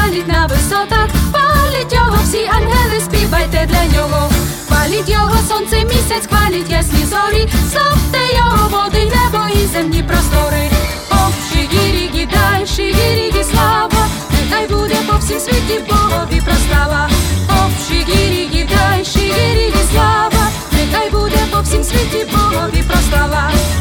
хваліть на висотах, хваліть його всі ангели, співайте для нього. Хваліть його сонце, місяць, хваліть ясні зорі, славте його води, небо і земні простори. Ох, шигірігі, дай, шигірігі, слава, нехай буде по всім світі Богові прослава. Ох, шигірігі, дай, шигірігі, слава, нехай буде по всім світі Богові прослава.